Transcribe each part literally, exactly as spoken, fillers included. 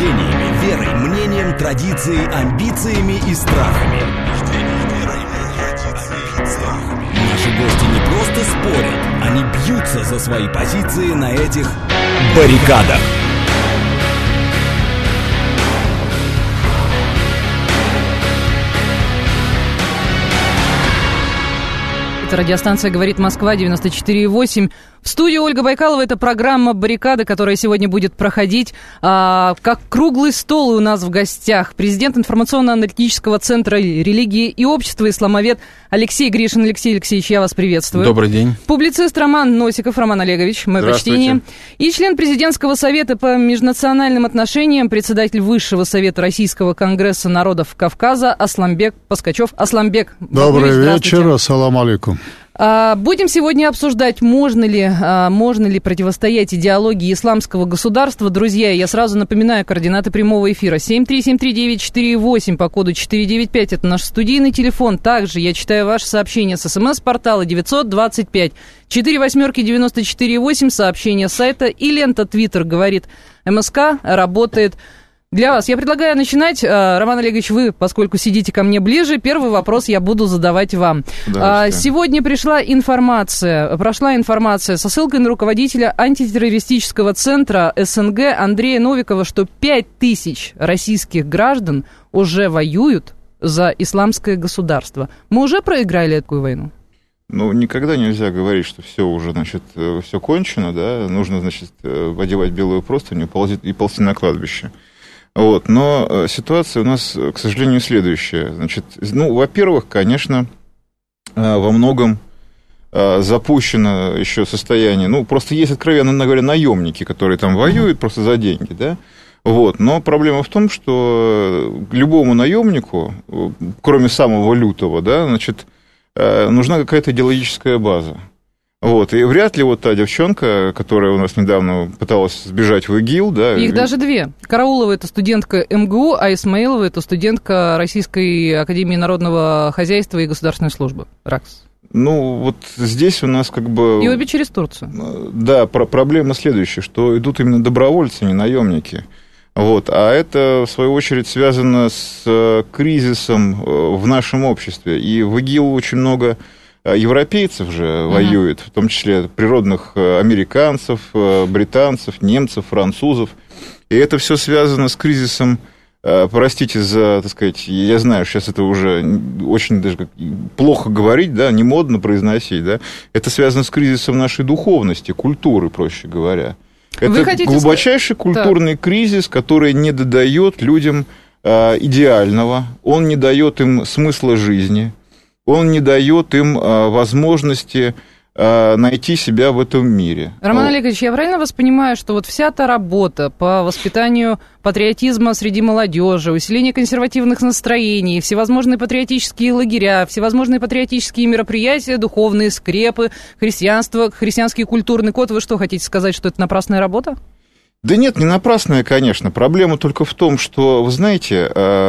убеждениями, верой, мнением, традицией, амбициями и страхами. Наши гости не просто спорят, они бьются за свои позиции на этих баррикадах. Радиостанция «Говорит Москва», девяносто четыре и восемь. В студии Ольга Байкалова. Это программа «Баррикады», которая сегодня будет проходить а, как круглый стол у нас в гостях. Президент информационно-аналитического центра религии и общества «Исламовед» Алексей Гришин. Алексей Алексеевич, я вас приветствую. Добрый день. Публицист Роман Носиков. Роман Олегович, мое почтение. И член президентского совета по межнациональным отношениям, председатель Высшего совета Российского конгресса народов Кавказа Асламбек Паскачев. Асламбек, добрый вечер, ассаламу алейкум. Будем сегодня обсуждать, можно ли, можно ли противостоять идеологии исламского государства. Друзья, я сразу напоминаю, координаты прямого эфира семь три семь три девять четыре восемь по коду четыре девять пять. Это наш студийный телефон. Также я читаю ваши сообщения с смс-портала девятьсот двадцать пять четыре восьмерки девяносто четыре восемь. Сообщения с сайта и лента Твиттер говорит МСК работает для вас. Я предлагаю начинать. Роман Олегович, вы, поскольку сидите ко мне ближе, первый вопрос я буду задавать вам. Да, сегодня пришла информация, прошла информация со ссылкой на руководителя антитеррористического центра СНГ Андрея Новикова, что пять тысяч российских граждан уже воюют за исламское государство. Мы уже проиграли эту войну? Ну, никогда нельзя говорить, что все уже, значит, все кончено, да, нужно, значит, одевать белую простыню и ползти на кладбище. Вот, но ситуация у нас, к сожалению, следующая. Значит, ну, во-первых, конечно, во многом запущено еще состояние, ну, просто есть, откровенно говоря, наемники, которые там воюют просто за деньги, да, вот, но проблема в том, что любому наемнику, кроме самого лютого, да, значит, нужна какая-то идеологическая база. Вот, и вряд ли вот та девчонка, которая у нас недавно пыталась сбежать в ИГИЛ, да... Их даже две. Караулова – это студентка МГУ, а Исмаилова – это студентка Российской академии народного хозяйства и государственной службы, РАКС. Ну, вот здесь у нас как бы... И обе через Турцию. Да, про- проблема следующая, что идут именно добровольцы, не наемники. Вот, а это, в свою очередь, связано с кризисом в нашем обществе. И в ИГИЛ очень много... европейцев же uh-huh. воюет, в том числе природных американцев, британцев, немцев, французов. И это все связано с кризисом, простите за, так сказать, я знаю, сейчас это уже очень даже плохо говорить, да, не модно произносить, да, это связано с кризисом нашей духовности, культуры, проще говоря. Это глубочайший сказать... культурный так. кризис, который не додает людям идеального, он не дает им смысла жизни. Он не дает им а, возможности а, найти себя в этом мире. Роман Олегович, я правильно вас понимаю, что вот вся та работа по воспитанию патриотизма среди молодежи, усилению консервативных настроений, всевозможные патриотические лагеря, всевозможные патриотические мероприятия, духовные скрепы, христианство, христианский культурный код, вы что, хотите сказать, что это напрасная работа? Да нет, не напрасная, конечно. Проблема только в том, что, вы знаете,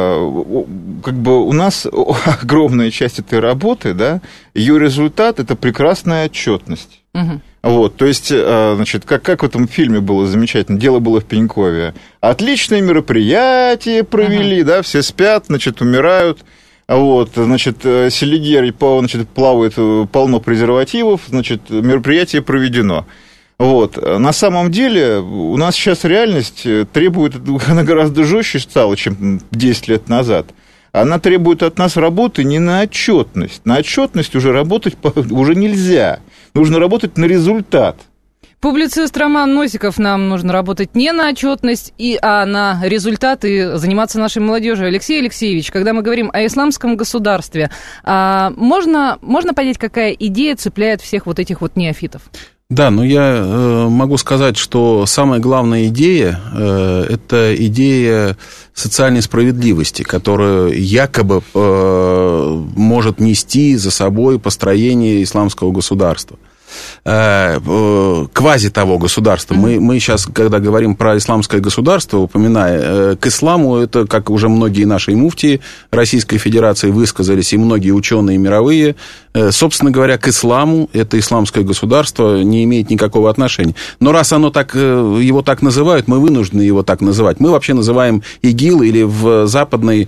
как бы у нас огромная часть этой работы, да, ее результат – это прекрасная отчетность. Угу. Вот, то есть, значит, как, как в этом фильме было замечательно, «Дело было в Пенькове». Отличное мероприятие провели, угу. да, все спят, значит, умирают. Вот, значит, Селигер, значит, плавает полно презервативов, значит, мероприятие проведено. Вот. На самом деле у нас сейчас реальность требует, она гораздо жестче стала, чем десять лет назад. Она требует от нас работы не на отчетность. На отчетность уже работать уже нельзя. Нужно работать на результат. Публицист Роман Носиков, нам нужно работать не на отчетность, и, а на результаты, заниматься нашей молодежью. Алексей Алексеевич, когда мы говорим о исламском государстве, а, можно, можно понять, какая идея цепляет всех вот этих вот неофитов? Да, но я э, могу сказать, что самая главная идея э, – это идея социальной справедливости, которая якобы э, может нести за собой построение исламского государства. э, э, квази того государства. Mm-hmm. Мы, мы сейчас, когда говорим про исламское государство, упоминая, э, к исламу, это, как уже многие наши муфтии Российской Федерации высказались, и многие ученые мировые, э, собственно говоря, к исламу это исламское государство не имеет никакого отношения. Но раз оно так, э, его так называют, мы вынуждены его так называть. Мы вообще называем ИГИЛ, или в, западной,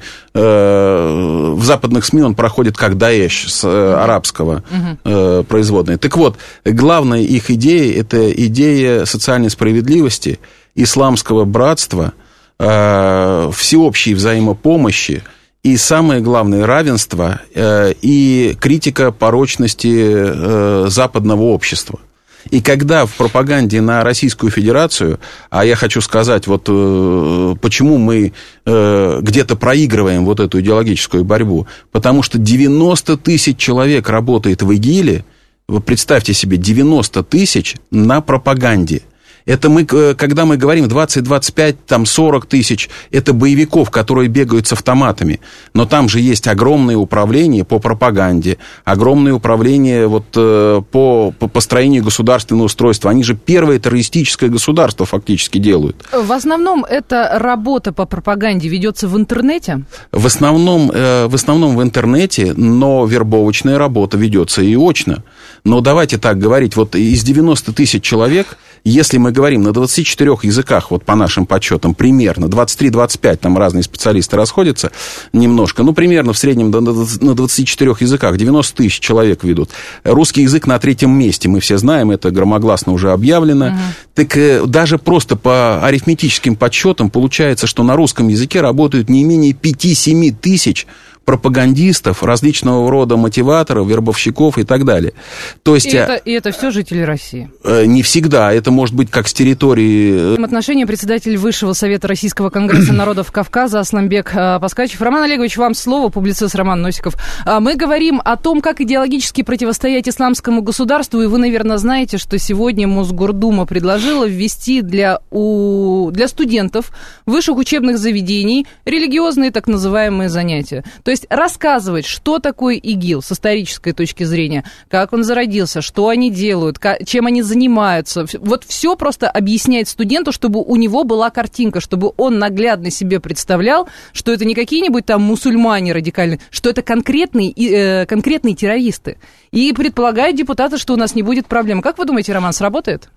э, в западных СМИ он проходит как Даэш с э, арабского э, производной. Так вот, главная их идея – это идея социальной справедливости, исламского братства, э, всеобщей взаимопомощи и, самое главное, равенство э, и критика порочности э, западного общества. И когда в пропаганде на Российскую Федерацию, а я хочу сказать, вот э, почему мы э, где-то проигрываем вот эту идеологическую борьбу, потому что девяносто тысяч человек работает в ИГИЛе, вы представьте себе, девяносто тысяч на пропаганде. Это мы, когда мы говорим двадцать, двадцать пять, там сорок тысяч, это боевиков, которые бегают с автоматами. Но там же есть огромное управление по пропаганде, огромное управление вот по, по построению государственного устройства. Они же первое террористическое государство фактически делают. В основном эта работа по пропаганде ведется в интернете? В основном, в основном в интернете, но вербовочная работа ведется и очно. Но давайте так говорить, вот из девяноста тысяч человек, если мы говорим на двадцати четырёх языках, вот по нашим подсчетам, примерно, двадцать три - двадцать пять, там разные специалисты расходятся немножко, ну, примерно в среднем на двадцати четырёх языках девяносто тысяч человек ведут. Русский язык на третьем месте, мы все знаем, это громогласно уже объявлено. Uh-huh. Так даже просто по арифметическим подсчетам получается, что на русском языке работают не менее пяти-семи тысяч пропагандистов, различного рода мотиваторов, вербовщиков и так далее. То есть, и, это, и это все жители России? Не всегда. Это может быть как с территории... В отношении председатель Высшего Совета Российского Конгресса народов Кавказа Асланбек Паскачев. Роман Олегович, вам слово, публицист Роман Носиков. Мы говорим о том, как идеологически противостоять исламскому государству, и вы, наверное, знаете, что сегодня Мосгордума предложила ввести для, у... для студентов высших учебных заведений религиозные так называемые занятия. То есть рассказывать, что такое ИГИЛ с исторической точки зрения, как он зародился, что они делают, как, чем они занимаются. Вот все просто объяснять студенту, чтобы у него была картинка, чтобы он наглядно себе представлял, что это не какие-нибудь там мусульмане радикальные, что это конкретные, э, конкретные террористы. И предполагают депутаты, что у нас не будет проблем. Как вы думаете, Роман, сработает?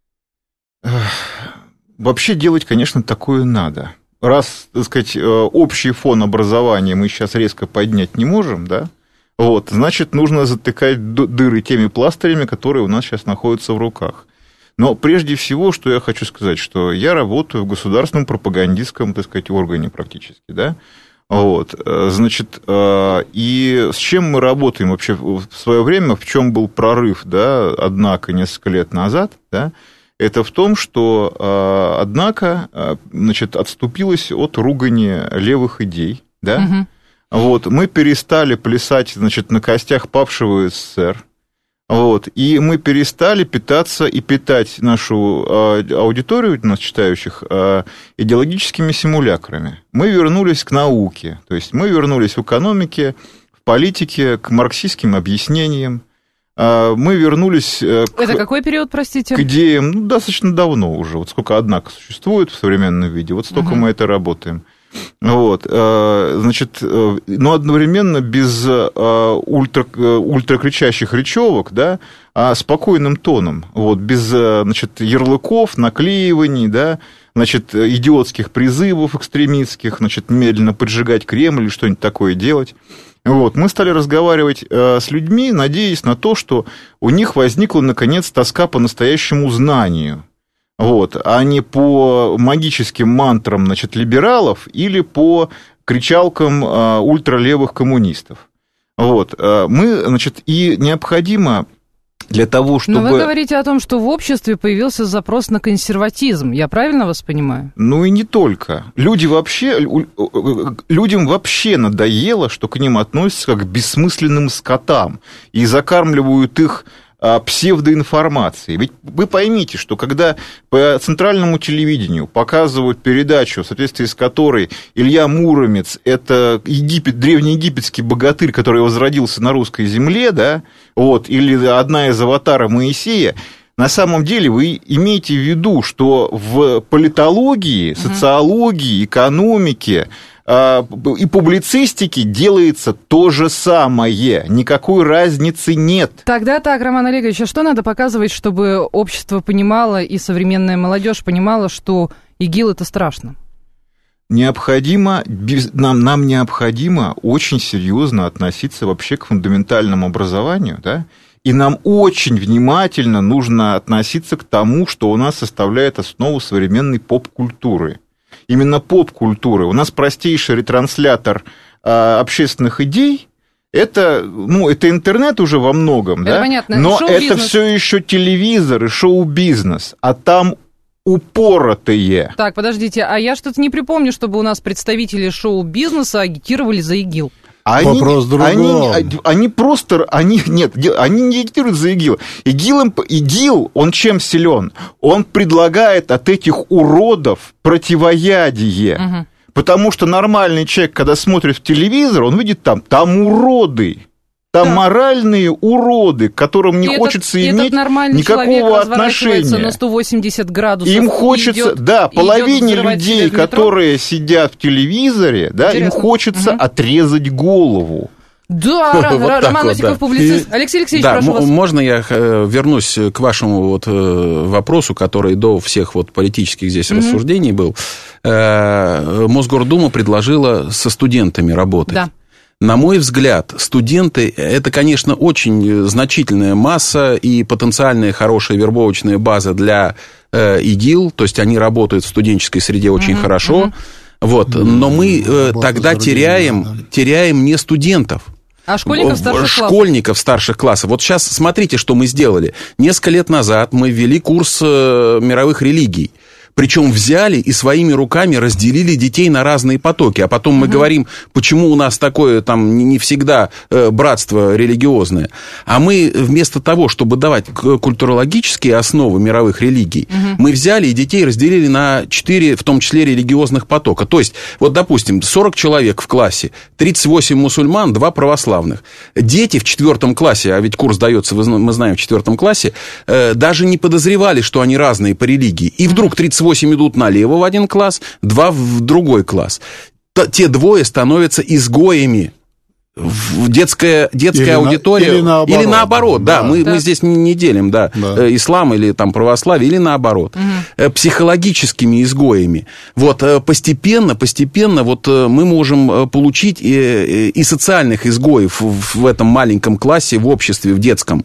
Вообще делать, конечно, такое надо. Раз, так сказать, общий фон образования мы сейчас резко поднять не можем, да, вот, значит, нужно затыкать дыры теми пластырями, которые у нас сейчас находятся в руках. Но прежде всего, что я хочу сказать, что я работаю в государственном пропагандистском, так сказать, органе практически, да, вот, значит, и с чем мы работаем вообще в свое время, в чем был прорыв, да, однако, несколько лет назад, да, это в том, что, однако, значит, отступилось от ругани левых идей, да, угу. Вот, мы перестали плясать, значит, на костях павшего СССР, вот, и мы перестали питаться и питать нашу аудиторию, нас читающих, идеологическими симулякрами. Мы вернулись к науке, то есть мы вернулись в экономике, в политике, к марксистским объяснениям. Мы вернулись к, Это какой период, простите? К идеям, ну, достаточно давно уже. Вот сколько, однако, существует в современном виде, вот столько угу. мы это работаем. Вот, значит, но одновременно без ультра, ультракричащих речевок, да, а спокойным тоном, вот, без, значит, ярлыков, наклеиваний, да, значит, идиотских призывов экстремистских, значит, немедленно поджигать Кремль или что-нибудь такое делать. Вот, мы стали разговаривать э, с людьми, надеясь на то, что у них возникла, наконец, тоска по настоящему знанию, вот, а не по магическим мантрам, значит, либералов или по кричалкам э, ультралевых коммунистов. Вот, э, мы, значит, и необходимо... Для того, чтобы... Но вы говорите о том, что в обществе появился запрос на консерватизм. Я правильно вас понимаю? Ну и не только. Люди вообще, людям вообще надоело, что к ним относятся как к бессмысленным скотам и закармливают их псевдоинформации. Ведь вы поймите, что когда по центральному телевидению показывают передачу, в соответствии с которой Илья Муромец – это Египет, древнеегипетский богатырь, который возродился на русской земле, да, вот, или одна из аватаров Моисея, на самом деле вы имеете в виду, что в политологии, социологии, экономике и публицистике делается то же самое. Никакой разницы нет. Тогда так, Роман Олегович, а что надо показывать, чтобы общество понимало и современная молодежь понимала, что ИГИЛ – это страшно? Необходимо, нам, нам необходимо очень серьезно относиться вообще к фундаментальному образованию, да? И нам очень внимательно нужно относиться к тому, что у нас составляет основу современной поп-культуры. Именно поп-культуры. У нас простейший ретранслятор а, общественных идей. Это, ну, это интернет уже во многом, это да? Понятно. Но шоу-бизнес. Это все еще телевизор и шоу-бизнес, а там упоротые. Так, подождите, а я что-то не припомню, чтобы у нас представители шоу-бизнеса агитировали за ИГИЛ. Они, Вопрос другого. Они, они просто, они, нет, они не агитируют за ИГИЛ. ИГИЛ, ИГИЛ, он чем силен? Он предлагает от этих уродов противоядие. Угу. Потому что нормальный человек, когда смотрит в телевизор, он видит там, там уроды. Там да. моральные уроды, к которым не и хочется этот, иметь этот никакого отношения. На сто восемьдесят градусов. Им хочется, идет, да, половине людей, которые сидят в телевизоре, да, им хочется угу. отрезать голову. Да, вот Роман вот, Осипов, да. публицист. Алексей Алексеевич, да, прошу вас. Можно я вернусь к вашему вот вопросу, который до всех вот политических здесь mm-hmm. рассуждений был. Мосгордума предложила со студентами работать. Да. На мой взгляд, студенты – это, конечно, очень значительная масса и потенциальная хорошая вербовочная база для э, ИГИЛ, то есть они работают в студенческой среде очень uh-huh, хорошо, uh-huh. вот, но мы э, тогда теряем, теряем не студентов. А школьников старших классов? Школьников старших классов. Вот сейчас смотрите, что мы сделали. Несколько лет назад мы ввели курс э, мировых религий. Причем взяли и своими руками разделили детей на разные потоки. А потом мы угу. говорим, почему у нас такое там не всегда э, братство религиозное. А мы вместо того, чтобы давать культурологические основы мировых религий, угу. мы взяли и детей разделили на четыре, в том числе религиозных потока. То есть, вот, допустим, сорок человек в классе, тридцать восемь мусульман, два православных. Дети в четвертом классе, а ведь курс дается, мы знаем, в четвертом классе, э, даже не подозревали, что они разные по религии. И вдруг тридцать восемь идут налево в один класс, два в другой класс. Те двое становятся изгоями. Детская, детская или аудитория. На, или наоборот. Или наоборот, да. да. Мы, мы здесь не делим, да, да. ислам или там православие, или наоборот. Угу. Психологическими изгоями. Вот постепенно, постепенно вот мы можем получить и, и социальных изгоев в этом маленьком классе, в обществе, в детском.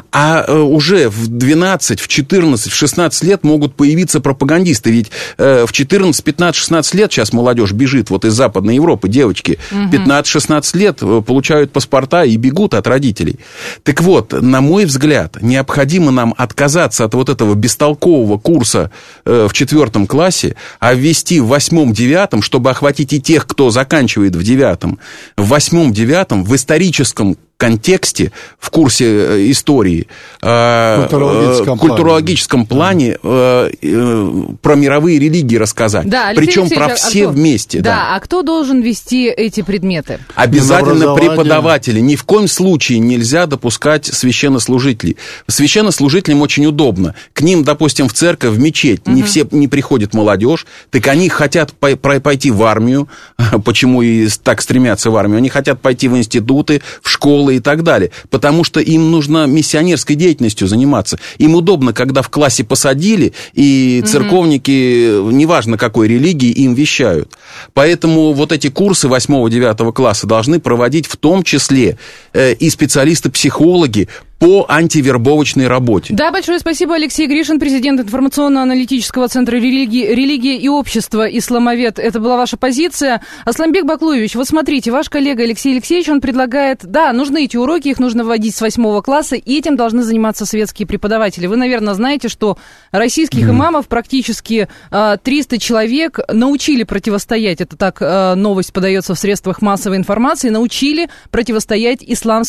А уже в двенадцать, в четырнадцать, в шестнадцать лет могут появиться пропагандисты. Ведь в четырнадцать, пятнадцать, шестнадцать лет сейчас молодежь бежит вот из Западной Европы, девочки, угу. пятнадцать-шестнадцать лет получают паспорта и бегут от родителей. Так вот, на мой взгляд, необходимо нам отказаться от вот этого бестолкового курса э, в четвертом классе, а ввести в восьмом-девятом, чтобы охватить и тех, кто заканчивает в девятом, в восьмом-девятом, в историческом контексте, в курсе истории, культурологическом, э, культурологическом плане, плане э, э, про мировые религии рассказать. Да, причем про все а вместе. Да, да, а кто должен вести эти предметы? Обязательно преподаватели. Ни в коем случае нельзя допускать священнослужителей. Священнослужителям очень удобно. К ним, допустим, в церковь, в мечеть угу. не все не приходит молодежь, так они хотят по- по- пойти в армию, почему и так стремятся в армию, они хотят пойти в институты, в школы и так далее, потому что им нужно миссионерской деятельностью заниматься. Им удобно, когда в классе посадили, и церковники, mm-hmm. неважно какой религии, им вещают. Поэтому вот эти курсы восьмого-девятого класса должны проводить в том числе э, и специалисты-психологи по антивербовочной работе. Да, большое спасибо. Алексей Гришин, президент информационно-аналитического центра религии, «Религия и общество», исламовед. Это была ваша позиция. Асланбек Баклуевич, вот смотрите, ваш коллега Алексей Алексеевич, он предлагает, да, нужны эти уроки, их нужно вводить с восьмого класса, и этим должны заниматься светские преподаватели. Вы, наверное, знаете, что российских mm. имамов практически э, триста человек научили противостоять, это так э, новость подается в средствах массовой информации, научили противостоять исламской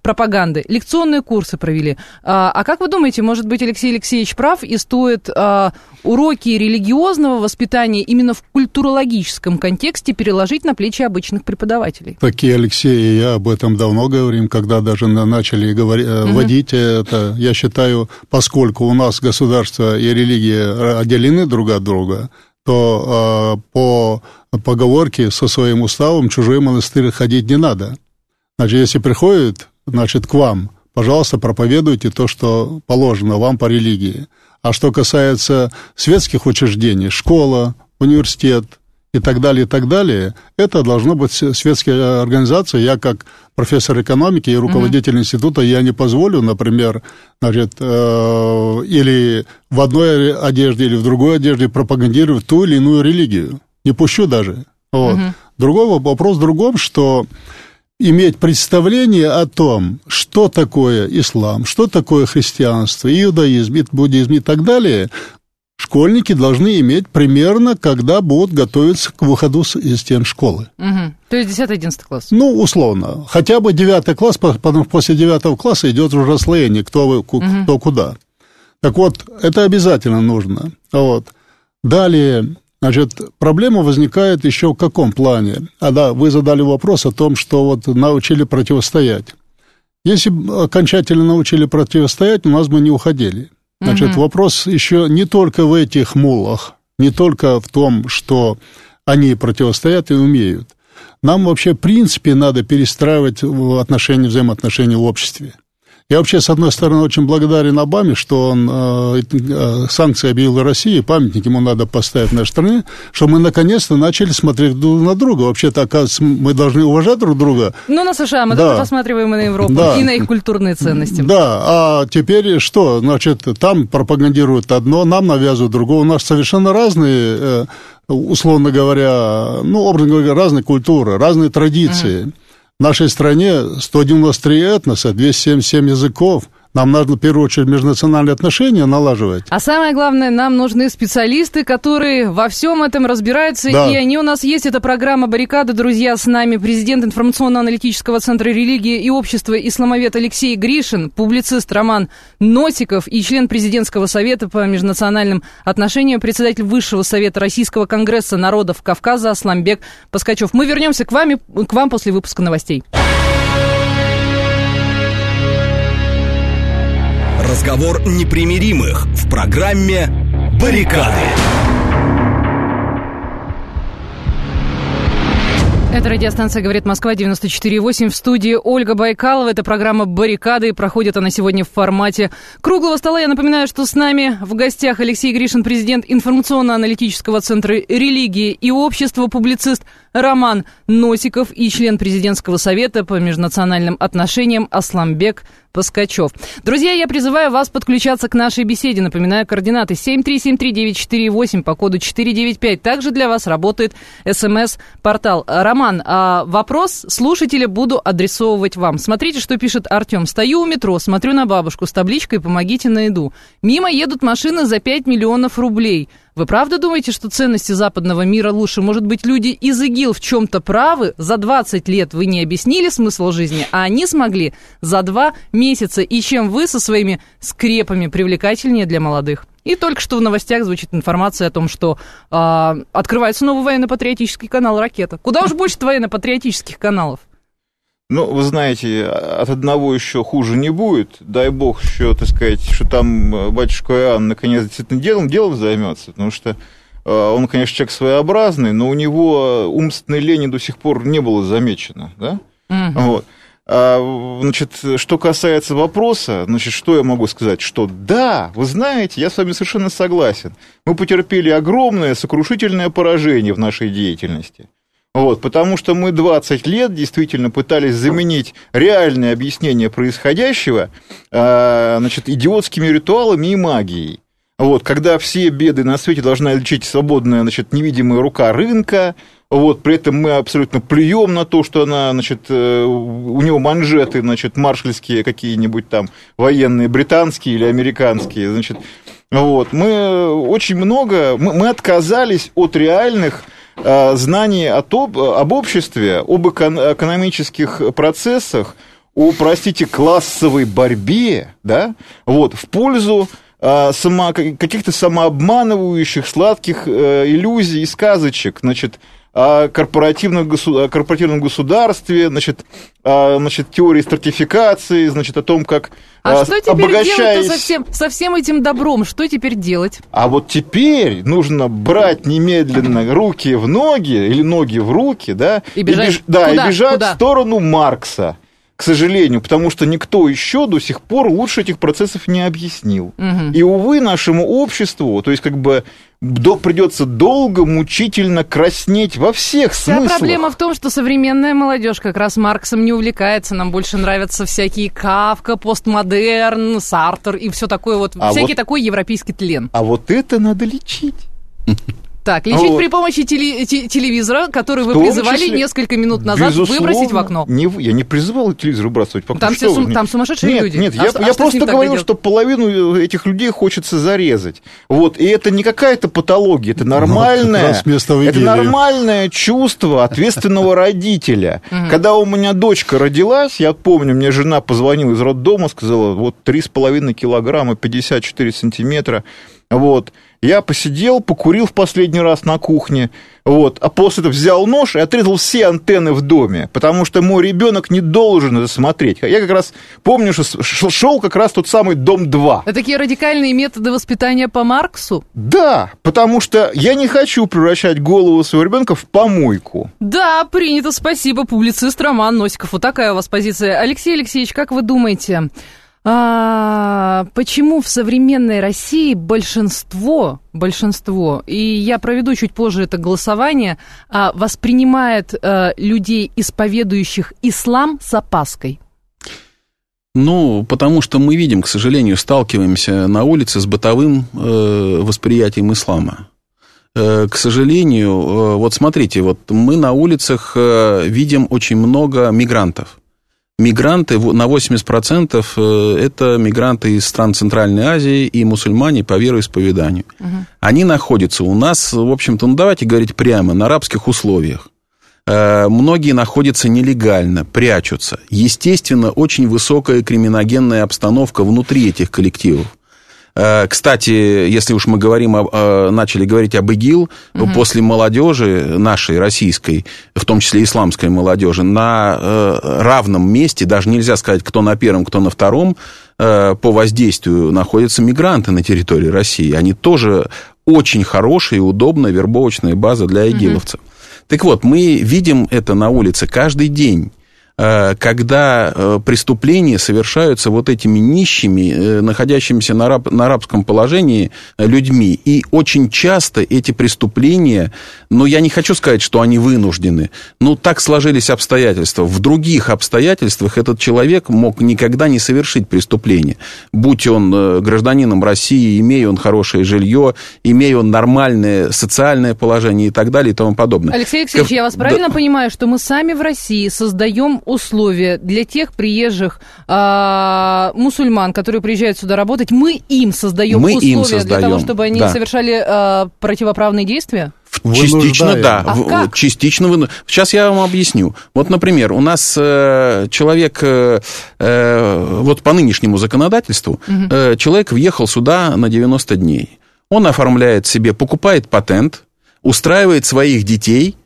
пропаганды, лекционные курсы провели. А, а как вы думаете, может быть, Алексей Алексеевич прав, и стоит а, уроки религиозного воспитания именно в культурологическом контексте переложить на плечи обычных преподавателей? Такие, Алексей и я об этом давно говорим, когда даже начали говорить, угу. вводить это. Я считаю, поскольку у нас государство и религия отделены друг от друга, то э, по поговорке со своим уставом чужой монастырь ходить не надо. Значит, если приходят, значит, к вам, пожалуйста, проповедуйте то, что положено вам по религии. А что касается светских учреждений, школа, университет и так далее, и так далее, это должно быть светская организация. Я, как профессор экономики и руководитель mm-hmm. института, я не позволю, например, значит, э, или в одной одежде, или в другой одежде пропагандировать ту или иную религию. Не пущу даже. Вот. Mm-hmm. Другой вопрос в другом, что иметь представление о том, что такое ислам, что такое христианство, иудаизм, буддизм и так далее, школьники должны иметь примерно, когда будут готовиться к выходу из стен школы. Угу. То есть десятый-одиннадцатый класс? Ну, условно. Хотя бы девятый класс, потом после девятого класса идет уже расслоение, кто, кто угу. куда. Так вот, это обязательно нужно. Вот. Далее, значит, проблема возникает еще в каком плане? А да, вы задали вопрос о том, что вот научили противостоять. Если бы окончательно научили противостоять, у нас бы не уходили. Значит, угу. вопрос еще не только в этих муллах, не только в том, что они противостоят и умеют. Нам вообще, в принципе, надо перестраивать отношения, взаимоотношения в обществе. Я вообще, с одной стороны, очень благодарен Обаме, что он э, э, санкции объявил России, памятник ему надо поставить в нашей стране, что мы наконец-то начали смотреть друг на друга. Вообще-то, оказывается, мы должны уважать друг друга. Ну, на США, мы да. тоже посматриваем и на Европу, да. и на их культурные ценности. Да, а теперь что? Значит, там пропагандируют одно, нам навязывают другое. У нас совершенно разные, э, условно говоря, ну, образно говоря, разные культуры, разные традиции. Mm-hmm. В нашей стране сто девяносто три этноса, двести семьдесят семь языков. Нам надо, в первую очередь, межнациональные отношения налаживать. А самое главное, нам нужны специалисты, которые во всем этом разбираются, да. и они у нас есть. Это программа «Баррикады». Друзья, с нами президент информационно-аналитического центра религии и общества исламовед Алексей Гришин, публицист Роман Носиков и член президентского совета по межнациональным отношениям, председатель Высшего совета Российского конгресса народов Кавказа Асламбек Паскачев. Мы вернемся к, вами, к вам после выпуска новостей. Разговор непримиримых в программе «Баррикады». Это радиостанция «Говорит Москва», девяносто четыре и восемь. В студии Ольга Байкалова. Это программа «Баррикады». Проходит она сегодня в формате круглого стола. Я напоминаю, что с нами в гостях Алексей Гришин, президент информационно-аналитического центра религии и общества, публицист Роман Носиков и член президентского совета по межнациональным отношениям Асламбек Паскачев. Друзья, я призываю вас подключаться к нашей беседе. Напоминаю, координаты семь три семь три девять четыре восемь по коду четыре девять пять. Также для вас работает СМС-портал. Роман, вопрос слушателя буду адресовывать вам. Смотрите, что пишет Артем. Стою у метро, смотрю на бабушку с табличкой «Помогите на еду». Мимо едут машины за пять миллионов рублей. Вы правда думаете, что ценности западного мира лучше? Может быть, люди из ИГИЛ в чем-то правы? За двадцать лет вы не объяснили смысл жизни, а они смогли за два месяца. И чем вы со своими скрепами привлекательнее для молодых? И только что в новостях звучит информация о том, что э, открывается новый военно-патриотический канал «Ракета». Куда уж больше военно-патриотических каналов? Ну, вы знаете, от одного еще хуже не будет. Дай бог еще, так сказать, что там батюшка Иоанн наконец действительно делом, делом займется, потому что он, конечно, человек своеобразный, но у него умственной лени до сих пор не было замечено, да? Uh-huh. Вот. А, значит, что касается вопроса, значит, что я могу сказать? Что да, вы знаете, я с вами совершенно согласен. Мы потерпели огромное сокрушительное поражение в нашей деятельности. Вот, потому что мы двадцать лет действительно пытались заменить реальное объяснение происходящего, значит, идиотскими ритуалами и магией. Вот, когда все беды на свете должна лечить свободная, значит, невидимая рука рынка, вот, при этом мы абсолютно плюем на то, что она, значит, у него манжеты, значит, маршальские какие-нибудь там военные, британские или американские, значит, вот, мы очень много, мы, мы отказались от реальных знаний об обществе, об экономических процессах, о, простите, классовой борьбе, да, вот, в пользу а, само, каких-то самообманывающих сладких а, иллюзий и сказочек, значит, о корпоративном, о корпоративном государстве, значит, о, значит, теории стратификации, значит, о том, как а а, что теперь обогащаясь... делать со всем, со всем этим добром? Что теперь делать? А вот теперь нужно брать немедленно руки в ноги или ноги в руки, да, и бежать, и беж... да, куда? И бежать Куда? в сторону Маркса. К сожалению, потому что никто еще до сих пор лучше этих процессов не объяснил. Угу. И, увы, нашему обществу, то есть, как бы, до, придется долго, мучительно краснеть во всех Вся смыслах. Вся проблема в том, что современная молодежь как раз Марксом не увлекается. Нам больше нравятся всякие Кафка, постмодерн, Сартр и все такое вот, а всякий вот, такой европейский тлен. А вот это надо лечить. Так, лечить вот. При помощи теле- телевизора, который вы призывали числе, несколько минут назад выбросить в окно. Не, я не призывал телевизор выбрасывать в окно. Там, все сум, там сумасшедшие нет, люди. Нет, а я, что, я а просто говорил, что половину этих людей хочется зарезать. Вот, и это не какая-то патология, это нормальное, ну, это нормальное чувство ответственного родителя. Когда у меня дочка родилась, я помню, мне жена позвонила из роддома, сказала, вот три с половиной килограмма, пятьдесят четыре сантиметра. Вот. Я посидел, покурил в последний раз на кухне, вот, а после этого взял нож и отрезал все антенны в доме, потому что мой ребенок не должен это смотреть. Я как раз помню, что шел как раз тот самый «Дом-два». Это такие радикальные методы воспитания по Марксу? Да, потому что я не хочу превращать голову своего ребенка в помойку. Да, принято, спасибо, публицист Роман Носиков. Вот такая у вас позиция. Алексей Алексеевич, как вы думаете... А, почему в современной России большинство, большинство, и я проведу чуть позже это голосование, а, воспринимает а, людей, исповедующих ислам, с опаской? Ну, потому что мы видим, к сожалению, сталкиваемся на улице с бытовым э, восприятием ислама. Э, к сожалению, э, вот смотрите, вот мы на улицах э, видим очень много мигрантов. Мигранты на восемьдесят процентов это мигранты из стран Центральной Азии и мусульмане по вероисповеданию. Угу. Они находятся у нас, в общем-то, ну давайте говорить прямо, на рабских условиях. Многие находятся нелегально, прячутся. Естественно, очень высокая криминогенная обстановка внутри этих коллективов. Кстати, если уж мы говорим о, начали говорить об ИГИЛ, угу. после молодежи нашей, российской, в том числе исламской молодежи, на равном месте, даже нельзя сказать, кто на первом, кто на втором, по воздействию находятся мигранты на территории России. Они тоже очень хорошая и удобная вербовочная база для игиловцев. Угу. Так вот, мы видим это на улице каждый день, когда преступления совершаются вот этими нищими, находящимися на, раб, на рабском положении людьми. И очень часто эти преступления, ну, я не хочу сказать, что они вынуждены, но так сложились обстоятельства. В других обстоятельствах этот человек мог никогда не совершить преступление. Будь он гражданином России, имея он хорошее жилье, имея он нормальное социальное положение и так далее и тому подобное. Алексей Алексеевич, я вас правильно да. понимаю, что мы сами в России создаем условия для тех приезжих э, мусульман, которые приезжают сюда работать, мы им создаем мы условия им создаем. Для того, чтобы они да. совершали э, противоправные действия? Частично, да. А как? Частично вы... Сейчас я вам объясню. Вот, например, у нас э, человек, э, э, вот по нынешнему законодательству, угу. э, человек въехал сюда на девяносто дней. Он оформляет себе, покупает патент, устраивает своих детей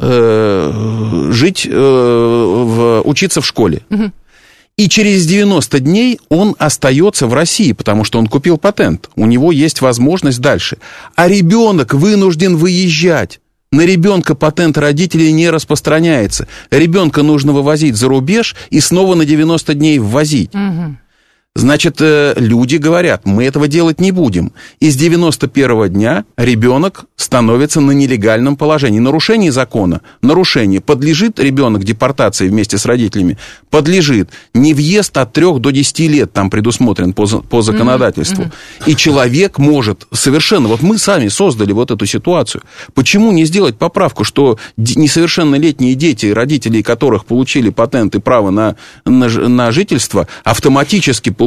жить, в, учиться в школе. Угу. И через девяносто дней он остается в России, потому что он купил патент. У него есть возможность дальше. А ребенок вынужден выезжать. На ребенка патент родителей не распространяется. Ребенка нужно вывозить за рубеж и снова на девяносто дней ввозить. Угу. Значит, люди говорят, мы этого делать не будем. И с девяносто первого дня ребенок становится на нелегальном положении. Нарушение закона, нарушение. Подлежит ребенок депортации вместе с родителями? Подлежит. Не въезд от трёх до десяти лет там предусмотрен по, по законодательству. Mm-hmm. И человек может совершенно... Вот мы сами создали вот эту ситуацию. Почему не сделать поправку, что несовершеннолетние дети, родители которых получили патент и право на, на, на жительство, автоматически получают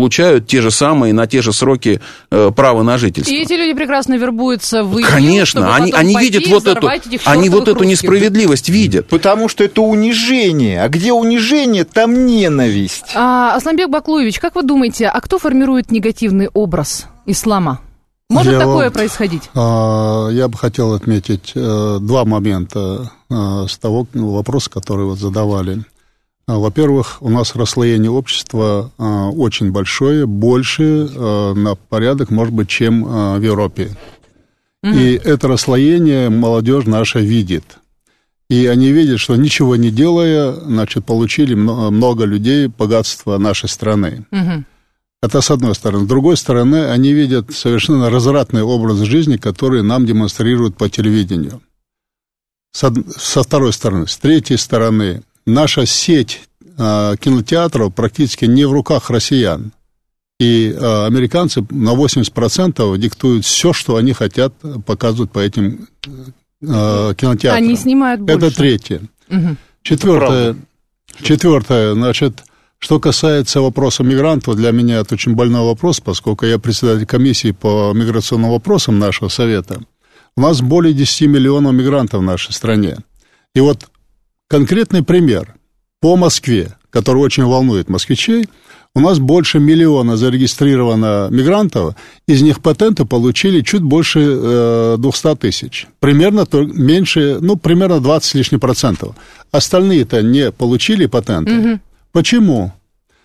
получают те же самые на те же сроки э, права на жительство. И эти люди прекрасно вербуются в ИГИЛ, конечно, они, они видят вот эту, они вот эту несправедливость видят. Потому что это унижение. А где унижение, там ненависть. А, Асланбек Баклуевич, как вы думаете, а кто формирует негативный образ ислама? Может я такое вот, происходить? А, я бы хотел отметить а, два момента а, с того вопроса, который вот задавали. А, во-первых, у нас расслоение общества а, очень большое, больше а, на порядок, может быть, чем а, в Европе. Угу. И это расслоение молодежь наша видит. И они видят, что ничего не делая, значит, получили много людей богатства нашей страны. Угу. Это с одной стороны. С другой стороны, они видят совершенно развратный образ жизни, который нам демонстрируют по телевидению. Со, со второй стороны. С третьей стороны, наша сеть э, кинотеатров практически не в руках россиян. И э, американцы на восемьдесят процентов диктуют все, что они хотят показывать по этим э, кинотеатрам. Они снимают больше. Это третье. Угу. Четвертое, четвертое, значит... Что касается вопроса мигрантов, для меня это очень больной вопрос, поскольку я председатель комиссии по миграционным вопросам нашего совета. У нас более десять миллионов мигрантов в нашей стране. И вот конкретный пример. По Москве, который очень волнует москвичей, у нас больше миллиона зарегистрировано мигрантов, из них патенты получили чуть больше э, двести тысяч. Примерно то, меньше, ну, примерно двадцать с лишним процентов. Остальные-то не получили патенты. Угу. Почему?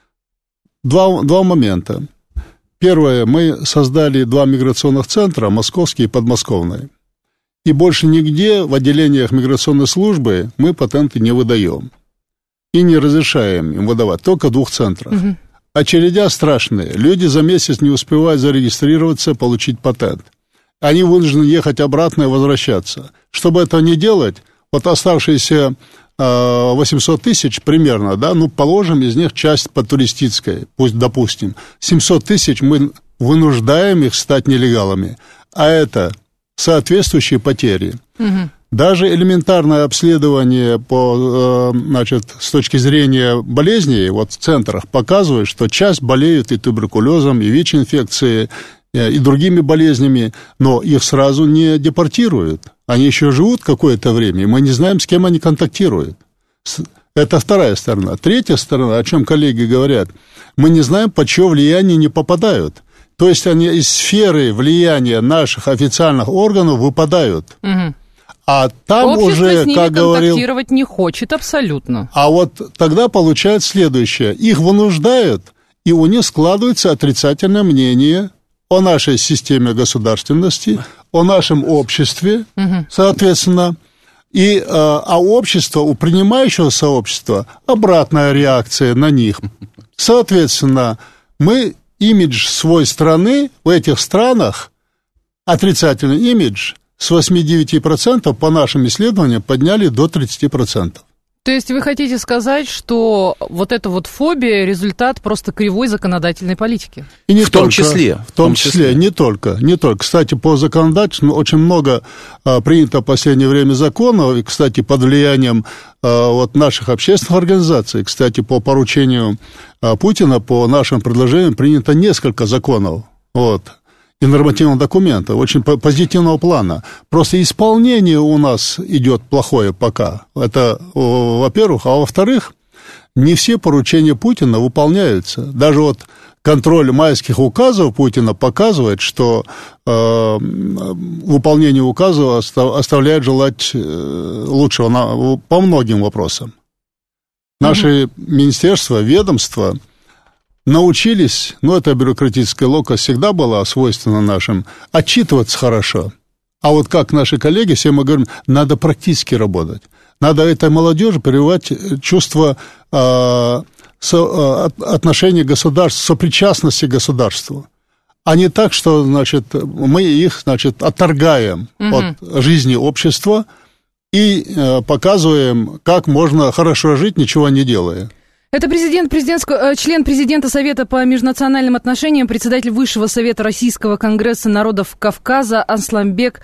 Два, два момента. Первое, мы создали два миграционных центра, московский и подмосковный. И больше нигде в отделениях миграционной службы мы патенты не выдаем. И не разрешаем им выдавать, только в двух центрах. Угу. Очередя страшные. Люди за месяц не успевают зарегистрироваться, получить патент. Они вынуждены ехать обратно и возвращаться. Чтобы это не делать, вот оставшиеся восемьсот тысяч примерно, да, ну, положим из них часть по туристической, пусть допустим. семьсот тысяч мы вынуждаем их стать нелегалами, а это соответствующие потери. Угу. Даже элементарное обследование по, значит, с точки зрения болезней вот в центрах показывает, что часть болеют и туберкулезом, и ВИЧ-инфекцией, и другими болезнями, но их сразу не депортируют. Они еще живут какое-то время, и мы не знаем, с кем они контактируют. Это вторая сторона. Третья сторона, о чем коллеги говорят, мы не знаем, под чье влияние не попадают. То есть они из сферы влияния наших официальных органов выпадают. Угу. А там общество уже, с ними как говорил... контактировать не хочет абсолютно. А вот тогда получается следующее. Их вынуждают, и у них складывается отрицательное мнение о нашей системе государственности, о нашем обществе, угу. соответственно, и, а общество, у принимающего сообщества, обратная реакция на них. Соответственно, мы имидж свой страны в этих странах, отрицательный имидж, с восемьдесят девять процентов по нашим исследованиям подняли до тридцать процентов. То есть вы хотите сказать, что вот эта вот фобия – результат просто кривой законодательной политики? И не в том числе. В том числе, не только, не только. Кстати, по законодательству очень много а, принято в последнее время законов, и, кстати, под влиянием а, вот наших общественных организаций, кстати, по поручению а, Путина, по нашим предложениям принято несколько законов, вот, и нормативных документов, очень позитивного плана. Просто исполнение у нас идет плохое пока. Это, во-первых. А во-вторых, не все поручения Путина выполняются. Даже вот контроль майских указов Путина показывает, что э, выполнение указов оставляет желать лучшего на, по многим вопросам. Наши угу. министерства, ведомства научились, ну, эта бюрократическая логика всегда была свойственна нашим, отчитываться хорошо. А вот как наши коллеги, все мы говорим, надо практически работать. Надо этой молодежи прививать чувство э, со, э, отношения к государству, сопричастности к государству. А не так, что, значит, мы их, значит, отторгаем угу. от жизни общества и э, показываем, как можно хорошо жить, ничего не делая. Это президент, президентского, член президента Совета по межнациональным отношениям, председатель Высшего совета Российского конгресса народов Кавказа Асланбек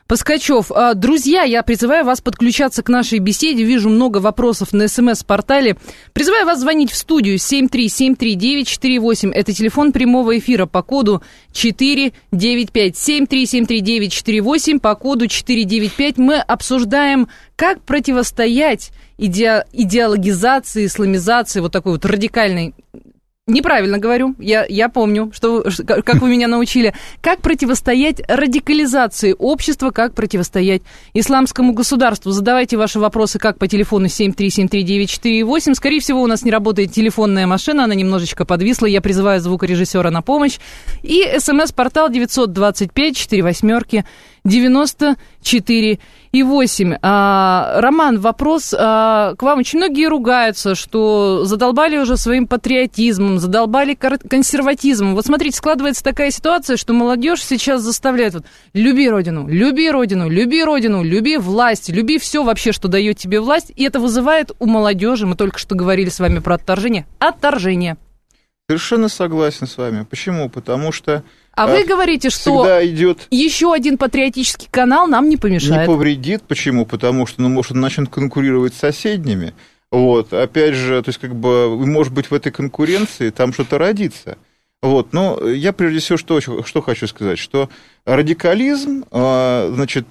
Паскачев. Друзья, я призываю вас подключаться к нашей беседе. Вижу много вопросов на СМС-портале. Призываю вас звонить в студию семь три семь три девять четыре восемь. Это телефон прямого эфира по коду четыре девять пять. семь три семь три девять четыре восемь по коду четыре девять пять. Мы обсуждаем, как противостоять иде... идеологизации, исламизации, вот такой вот радикальной... Неправильно говорю, я, я помню, что, как вы меня научили. Как противостоять радикализации общества, как противостоять исламскому государству? Задавайте ваши вопросы как по телефону семь три семь три девять четыре восемь. Скорее всего, у нас не работает телефонная машина, она немножечко подвисла. Я призываю звукорежиссера на помощь. И смс-портал девятьсот двадцать пять четыре восьмерки девяносто четыре и восемь. А, Роман, вопрос а, к вам. Очень многие ругаются, что задолбали уже своим патриотизмом, задолбали консерватизмом. Вот смотрите, складывается такая ситуация, что молодежь сейчас заставляет вот, люби родину, люби родину, люби родину, люби власть, люби все вообще, что дает тебе власть. И это вызывает у молодежи, мы только что говорили с вами про отторжение, отторжение. Совершенно согласен с вами. Почему? Потому что... А, а вы говорите, что идет... еще один патриотический канал нам не помешает. Не повредит. Почему? Потому что, ну, может, он начнет конкурировать с соседними. Вот. Опять же, то есть, как бы, может быть, в этой конкуренции там что-то родится. Вот. Но я, прежде всего, что, что хочу сказать, что радикализм, значит,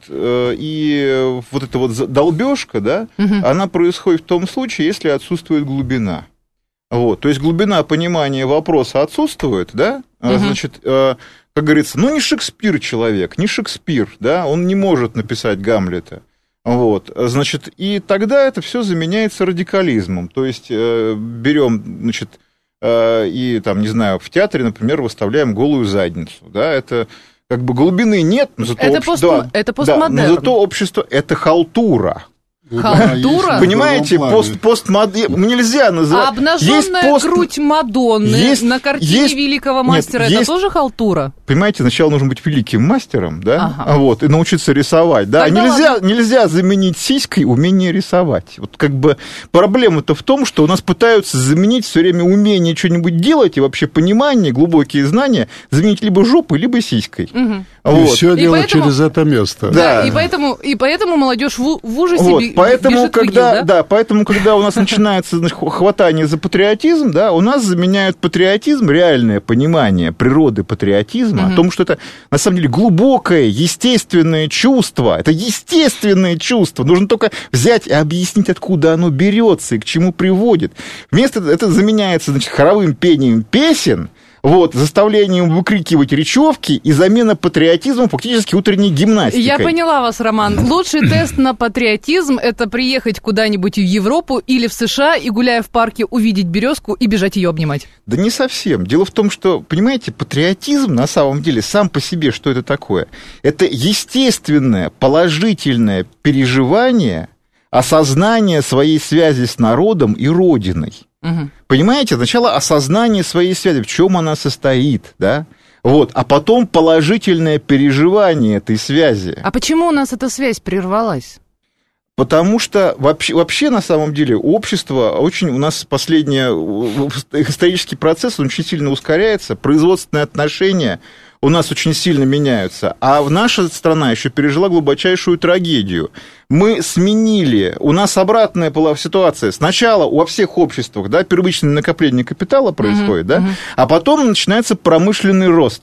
и вот эта вот долбежка, да, угу. она происходит в том случае, если отсутствует глубина. Вот, то есть глубина понимания вопроса отсутствует, да, uh-huh. значит, э, как говорится, ну не Шекспир человек, не Шекспир, да, он не может написать Гамлета, вот, значит, и тогда это все заменяется радикализмом, то есть э, берем, значит, э, и там, не знаю, в театре, например, выставляем голую задницу, да, это как бы глубины нет, но зато это, общ... пост... да, это постмодерн. Да, но зато общество – это халтура. Халтура? Понимаете, пост, постмодерн нельзя называть. А обнаженная пост... грудь Мадонны есть, на картине есть... великого мастера, Нет, это есть... тоже халтура? Понимаете, сначала нужно быть великим мастером, да, ага. вот, и научиться рисовать. Да, Тогда нельзя, ладно. нельзя заменить сиськой умение рисовать. Вот как бы проблема-то в том, что у нас пытаются заменить все время умение что-нибудь делать и вообще понимание, глубокие знания заменить либо жопой, либо сиськой. Угу. Вот. И все и дело поэтому... через это место. Да, да. И, поэтому, и поэтому молодежь в, в ужасе вот, бежит поэтому, когда, в ИГИЛ, да? Да, поэтому, когда у нас начинается значит, хватание за патриотизм, да, у нас заменяют патриотизм, реальное понимание природы патриотизма, угу. о том, что это, на самом деле, глубокое, естественное чувство. Это естественное чувство. Нужно только взять и объяснить, откуда оно берется и к чему приводит. Вместо этого это заменяется, значит, хоровым пением песен, вот, заставлением выкрикивать речевки и замена патриотизма фактически утренней гимнастикой. Я поняла вас, Роман. Лучший тест на патриотизм – это приехать куда-нибудь в Европу или в США и, гуляя в парке, увидеть березку и бежать ее обнимать. Да не совсем. Дело в том, что, понимаете, патриотизм на самом деле сам по себе, что это такое? Это естественное, положительное переживание, осознание своей связи с народом и родиной. Угу. Понимаете, сначала осознание своей связи, в чем она состоит, да, вот, а потом положительное переживание этой связи. А почему у нас эта связь прервалась? Потому что вообще, вообще на самом деле общество очень, у нас последний исторический процесс, он очень сильно ускоряется, производственные отношения у нас очень сильно меняются, а наша страна еще пережила глубочайшую трагедию. Мы сменили, у нас обратная была ситуация. Сначала во всех обществах, да, первичное накопление капитала происходит, uh-huh, да, uh-huh. а потом начинается промышленный рост.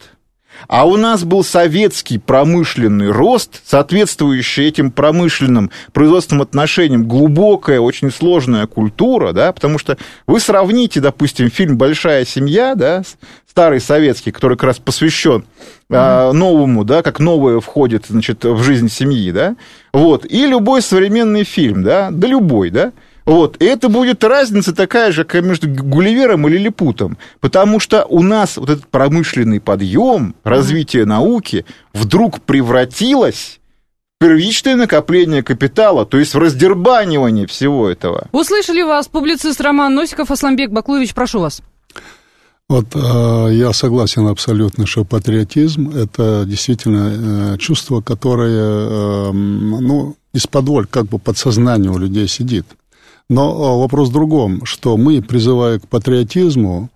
А у нас был советский промышленный рост, соответствующий этим промышленным производственным отношениям глубокая, очень сложная культура, да, потому что вы сравните, допустим, фильм «Большая семья», да, старый советский, который как раз посвящен mm-hmm. новому, да, как новое входит, значит, в жизнь семьи, да, вот, и любой современный фильм, да, да любой, да, вот, и это будет разница такая же, как между Гулливером и Лилипутом, потому что у нас вот этот промышленный подъем, развитие mm-hmm. науки вдруг превратилось в первичное накопление капитала, то есть в раздербанивание всего этого. Услышали вас, публицист Роман Носиков, Асланбек Баклуевич, прошу вас. Вот э, я согласен абсолютно, что патриотизм – это действительно э, чувство, которое, э, ну, исподволь, как бы подсознание у людей сидит. Но вопрос в другом, что мы, призывая к патриотизму,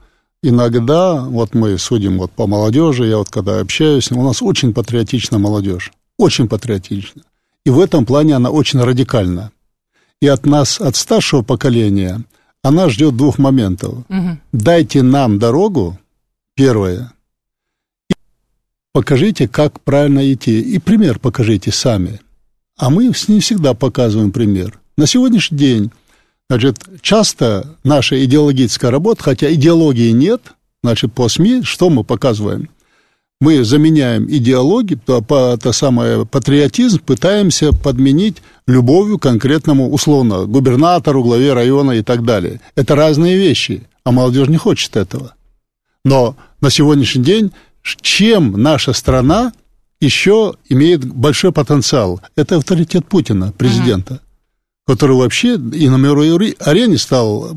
иногда, вот мы судим вот по молодежи, я вот когда общаюсь, у нас очень патриотична молодежь, очень патриотична. И в этом плане она очень радикальна. И от нас, от старшего поколения, она ждет двух моментов. Угу. Дайте нам дорогу, первое, и покажите, как правильно идти. И пример покажите сами. А мы не всегда показываем пример. На сегодняшний день, значит, часто наша идеологическая работа, хотя идеологии нет, значит, по СМИ, что мы показываем? Мы заменяем идеологию, то, по, то самое патриотизм, пытаемся подменить любовью к конкретному, условно, губернатору, главе района и так далее. Это разные вещи, а молодежь не хочет этого. Но на сегодняшний день, чем наша страна еще имеет большой потенциал? Это авторитет Путина, президента, uh-huh. который вообще и на мировой арене стал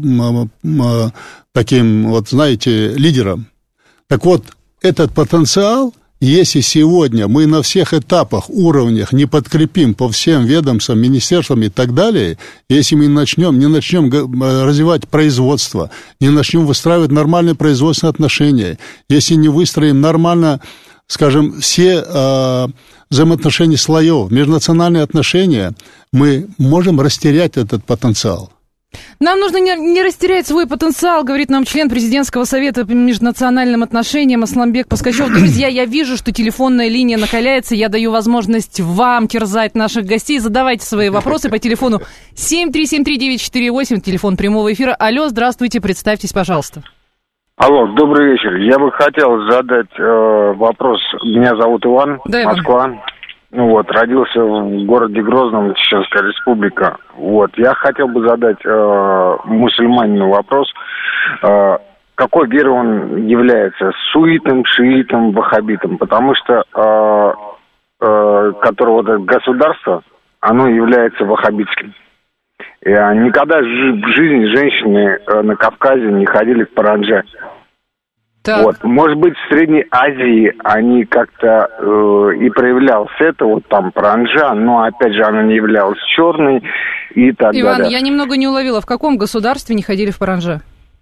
таким, вот, знаете, лидером. Так вот, этот потенциал, если сегодня мы на всех этапах, уровнях не подкрепим по всем ведомствам, министерствам и так далее, если мы начнем, не начнем развивать производство, не начнем выстраивать нормальные производственные отношения, если не выстроим нормально, скажем, все э, взаимоотношения слоев, межнациональные отношения, мы можем растерять этот потенциал. Нам нужно не, не растерять свой потенциал, говорит нам член президентского совета по межнациональным отношениям Асланбек Паскачев. Друзья, я вижу, что телефонная линия накаляется. Я даю возможность вам терзать наших гостей. Задавайте свои вопросы по телефону семь три семь три девять четыре восемь, телефон прямого эфира. Алло, здравствуйте, представьтесь, пожалуйста. Алло, добрый вечер. Я бы хотел задать э, вопрос. Меня зовут Иван, да, Москва. Иван. Ну вот, родился в городе Грозном, Чеченская Республика. Вот, я хотел бы задать э, мусульманину вопрос, э, какой веры он является, суннитом, шиитом, ваххабитом, потому что э, э, которое вот это государство, оно является ваххабитским. И, э, никогда в жизни женщины э, на Кавказе не ходили в паранджа. Вот. Может быть, в Средней Азии они как-то э, и проявлялось это, вот там паранджа, но опять же она не являлась черной и так Иван, далее. Я немного не уловила, в каком государстве не ходили в паранджа?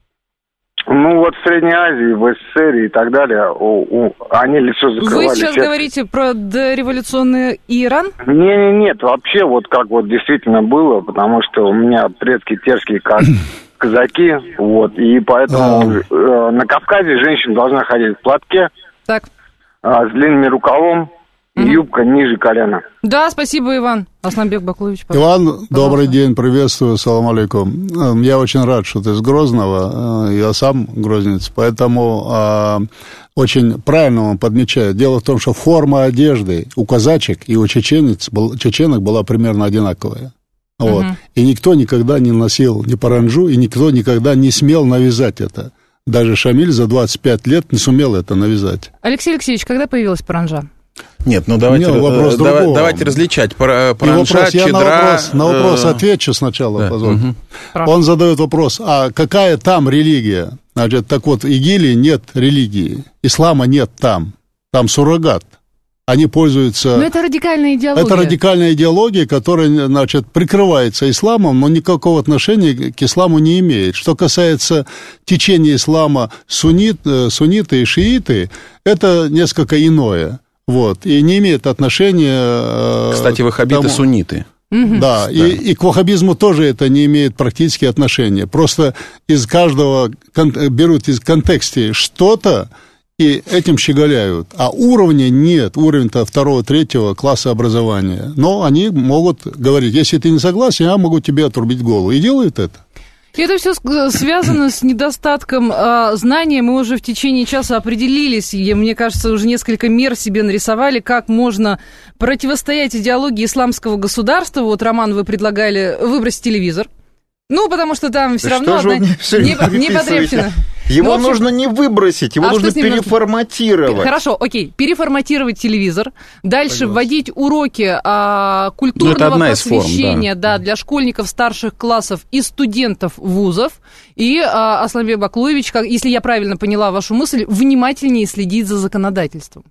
Ну вот в Средней Азии, в СССР и так далее, у, у, они лицо закрывали. Вы сейчас все... говорите про дореволюционный Иран? Не, не, нет, вообще вот как вот действительно было, потому что у меня предки терские как... казаки, вот, и поэтому э, на Кавказе женщина должна ходить в платке, так. э, с длинным рукавом, и угу. юбка ниже колена. Да, спасибо, Иван. Асланбек Баклович, пожалуйста. Иван, пожалуйста. Добрый день, приветствую, салам алейкум. Я очень рад, что ты из Грозного, я сам грознец, поэтому э, очень правильно он подмечает. Дело в том, что форма одежды у казачек и у чеченец, чеченок была примерно одинаковая. Вот. Uh-huh. И никто никогда не носил ни паранджу, и никто никогда не смел навязать это. Даже Шамиль за двадцать пять лет не сумел это навязать. Алексей Алексеевич, когда появилась паранджа? Нет, ну давайте, Нет, вопрос давай, давайте различать. Паранджа, вопрос, чедра... Я на вопрос, на вопрос отвечу сначала, да. позвольте. Угу. Он задает вопрос, а какая там религия? Значит, так вот, в ИГИЛе нет религии, ислама нет там, там суррогат. Они пользуются... Но это радикальная идеология. Это радикальная идеология, которая, значит, прикрывается исламом, но никакого отношения к исламу не имеет. Что касается течения ислама суннит, сунниты и шииты, это несколько иное. Вот, и не имеет отношения... Кстати, ваххабиты сунниты. Да, да. И, и к ваххабизму тоже это не имеет практически отношения. Просто из каждого берут из контекста что-то, и этим щеголяют. А уровня нет, уровень-то второго, третьего класса образования. Но они могут говорить, если ты не согласен, я могу тебе отрубить голову. И делают это. И это все связано с недостатком э, знания. Мы уже в течение часа определились, и, мне кажется, уже несколько мер себе нарисовали, как можно противостоять идеологии исламского государства. Вот, Роман, вы предлагали выбросить телевизор. Ну, потому что там все да равно одна непотребщина. Его ну, нужно не выбросить, его а нужно переформатировать. Нужно? Хорошо, окей, переформатировать телевизор, дальше Согласен. вводить уроки а, культурного просвещения форм, да. Да, для школьников старших классов и студентов вузов. И а, Асланбек Баклович, как, если я правильно поняла вашу мысль, внимательнее следить за законодательством.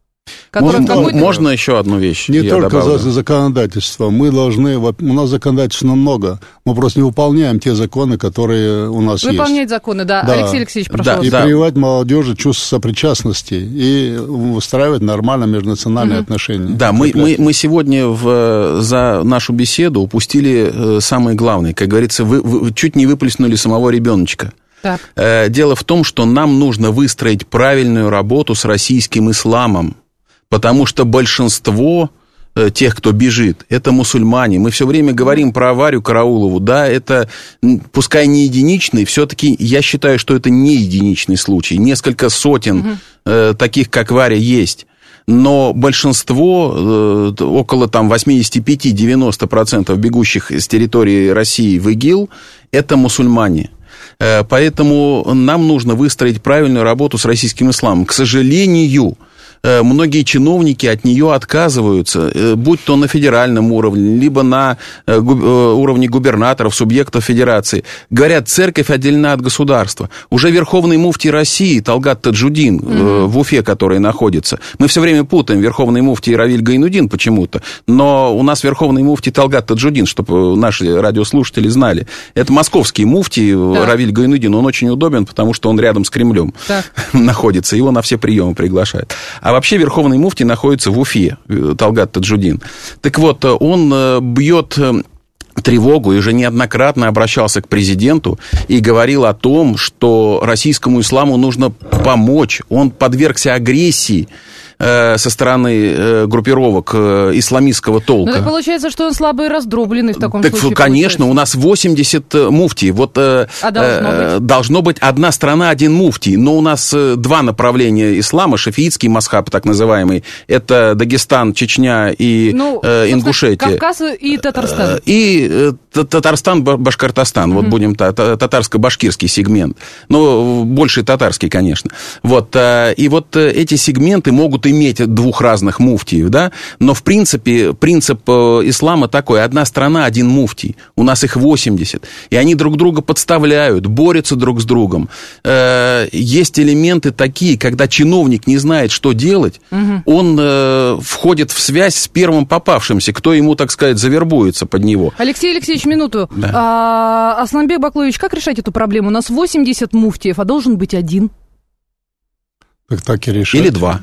Можно, какой-то... можно еще одну вещь? Не только за, за законодательство. Мы должны... У нас законодательства много. Мы просто не выполняем те законы, которые у нас Выполнять есть. Выполнять законы, да. да. Алексей Алексеевич, прошу да, вас. И да. прививать молодежи чувство сопричастности и выстраивать нормально межнациональные угу. отношения. Да, мы, мы, мы сегодня в, за нашу беседу упустили самое главное. Как говорится, вы, вы чуть не выплеснули самого ребеночка. Так. Дело в том, что нам нужно выстроить правильную работу с российским исламом, потому что большинство тех, кто бежит, это мусульмане. Мы все время говорим про Варю Караулову, да, это, пускай не единичный, все-таки я считаю, что это не единичный случай. Несколько сотен угу. э, таких, как Варя, есть. Но большинство, э, около там, восемьдесят пять - девяносто процентов бегущих с территории России в ИГИЛ, это мусульмане. Поэтому нам нужно выстроить правильную работу с российским исламом. К сожалению, многие чиновники от нее отказываются, будь то на федеральном уровне, либо на уровне губернаторов, субъектов федерации. Говорят, церковь отделена от государства. Уже верховный муфтий России Талгат Таджудин mm-hmm. в Уфе, который находится. Мы все время путаем верховный муфтий Равиль Гайнудин почему-то, но у нас верховный муфтий Талгат Таджудин, чтобы наши радиослушатели знали. Это московский муфтий да. Равиль Гайнудин. Он очень удобен, потому что он рядом с Кремлем так. находится. Его на все приемы приглашают. А вообще верховный муфтий находится в Уфе, Талгат Таджудин. Так вот, он бьет тревогу и уже неоднократно обращался к президенту и говорил о том, что российскому исламу нужно помочь. Он подвергся агрессии со стороны группировок исламистского толка. Ну, так получается, что он слабый и раздробленный в таком так, случае. Конечно, получается. У нас восемьдесят муфтий. Вот, а должно, э, быть? должно быть одна страна, один муфтий. Но у нас два направления ислама, шафиитский мазхаб, так называемый. Это Дагестан, Чечня и ну, э, Ингушетия. Кавказ и Татарстан. И э, Татарстан, Башкортостан. Mm-hmm. Вот будем татарско-башкирский сегмент. Но больше татарский, конечно. Вот, э, и вот эти сегменты могут иметь двух разных муфтиев, да, но, в принципе, принцип ислама такой: одна страна, один муфтий. У нас их восемьдесят. И они друг друга подставляют, борются друг с другом. Есть элементы такие, когда чиновник не знает, что делать, угу. он входит в связь с первым попавшимся, кто ему, так сказать, завербуется под него. Алексей Алексеевич, минуту. Да. А, Асланбек Баклович, как решать эту проблему? У нас восемьдесят муфтиев, а должен быть один. Так так и решать. Или два.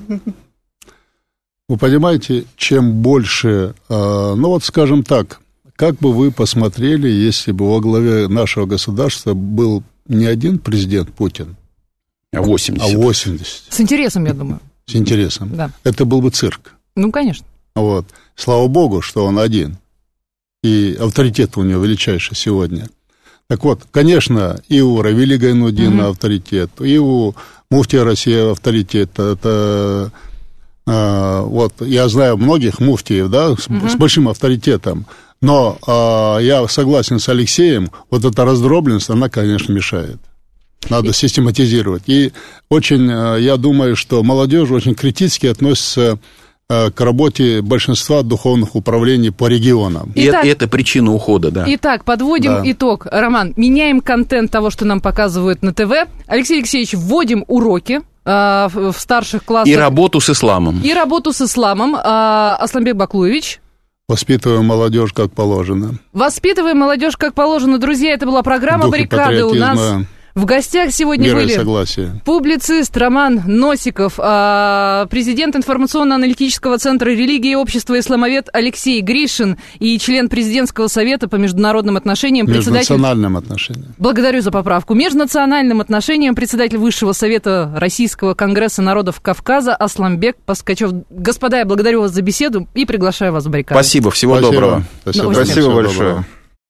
Вы понимаете, чем больше, ну вот скажем так, как бы вы посмотрели, если бы во главе нашего государства был не один президент Путин, а восемьдесят. А восемьдесят. С интересом, я думаю. С интересом. Да. Это был бы цирк. Ну, конечно. Вот. Слава богу, что он один. И авторитет у него величайший сегодня. Так вот, конечно, и у Равиля Гайнуддина mm-hmm. авторитет, и у муфтия России авторитет. Это... Вот, я знаю многих муфтиев, да, с, угу. с большим авторитетом, но а, я согласен с Алексеем, вот эта раздробленность, она, конечно, мешает. Надо и... систематизировать. И очень, я думаю, что молодежь очень критически относится к работе большинства духовных управлений по регионам. И Итак, это, это причина ухода, да. Итак, подводим да. итог. Роман, меняем контент того, что нам показывают на ТВ. Алексей Алексеевич, вводим уроки в старших классах. И работу с исламом. И работу с исламом. Асланбек Баклуевич. Воспитываем молодежь как положено. Воспитываем молодежь как положено. Друзья, это была программа «Баррикады». У нас в гостях сегодня были согласия. Публицист Роман Носиков, президент информационно-аналитического центра «Религия и общество», исламовед Алексей Гришин и член президентского совета по международным отношениям. Межнациональным председатель... отношениям. Благодарю за поправку. Межнациональным отношениям председатель Высшего совета Российского конгресса народов Кавказа Асланбек Паскачев. Господа, я благодарю вас за беседу и приглашаю вас в баррикаду. Спасибо, всего Спасибо. доброго. Спасибо, Спасибо, Спасибо большое. Доброго.